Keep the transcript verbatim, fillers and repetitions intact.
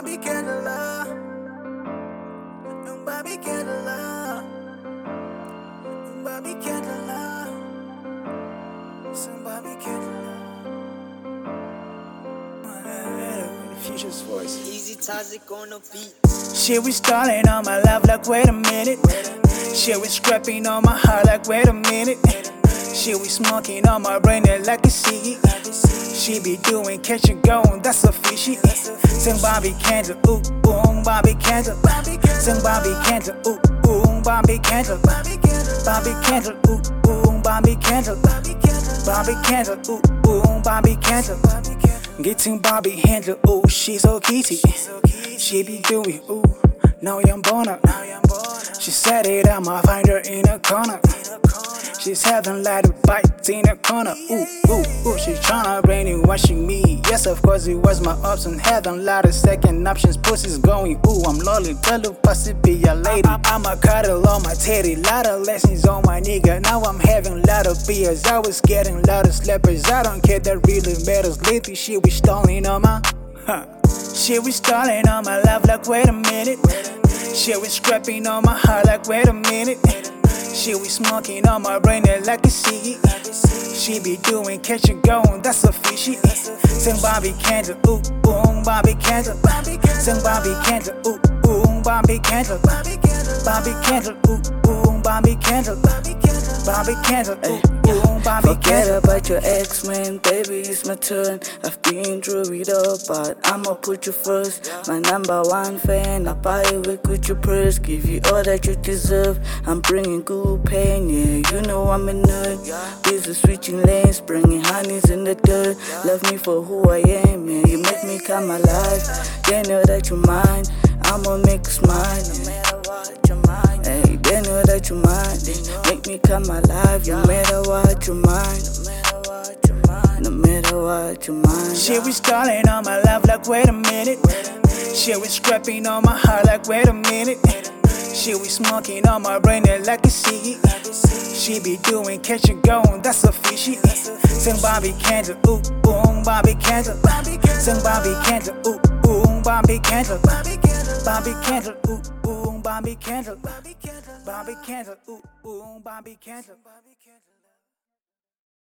Bobby Candela, young Bobby Candela, young Bobby Candela, some Bobby Candela. Future's voice. Easy Toxic on the beat. Shit, we stalling on my love like wait a minute. Shit, we scrapping on my heart like wait a minute. Shit, we smoking on my brain like a ciggy. She be doing catch and go, that's a fishy. Sing Bobby Candela, ooh, ooh, Bobby Candela. Sing Bobby Candela, ooh, ooh, Bobby Candela. Bobby Candela, ooh, ooh, Bobby Candela. Bobby Candela, ooh, ooh, Bobby Candela. Getting Bobby Candela, ooh, she's so kitty. She be doing, ooh, now I'm born up. She said it, I'ma find her in a corner. She's having like a bite in a corner. Ooh, ooh, ooh, she's tryna brainwashing me. Yes, of course, it was my option. Having a lot of second options. Pussy's going, ooh, I'm lonely. Tell the pussy be a lady. I, I, I'ma cuddle on my teddy. Lot of lessons on my nigga. Now I'm having a lot of beers. I was getting a lot of slappers. I don't care, that really matters. Lately, shit, we stalling on my. Huh. Shit, we stalling on my love like wait a minute. Shit, we scrapping on my heart like wait a minute. Shit, we smoking on my brain like a ciggy. She be doing catch and go, that's a fishy. Sing Bobby Candela, ooh, ooh, Bobby Candela. Sing Bobby Candela, ooh, ooh, Bobby Candela. Bobby Candela, ooh, ooh, Bobby Candela. Bobby Candela, ooh, ooh, Bobby Candela. Forget about your ex, man, baby, it's my turn. I've been through it all, but I'ma put you first. My number one fan, I buy you with Gucci purse. Give you all that you deserve, I'm bringing good pain, yeah, you know I'm a nerd. Busy switching lanes, bringing honeys in the dirt. Love me for who I am, man, you make me come alive. They know that you're mine, I'ma make you smile, no matter what you're mine. Hey, they know that you're mine, they make me come alive. No matter what you're mine, no matter what you're mine. Shit, we stalling on my love like wait a minute. Shit, we scrapping on my heart like wait a minute. Shit, we smoking on my brain like a ciggy. She be doing catch and go, that's a fishy. Sing Bobby Candela, ooh, ooh, Bobby Candela. Sing Bobby Candela, ooh, ooh, Bobby Candela. Bobby Candela, ooh, ooh, Bobby Candela. Bobby Candela, ooh, ooh, Bobby Candela.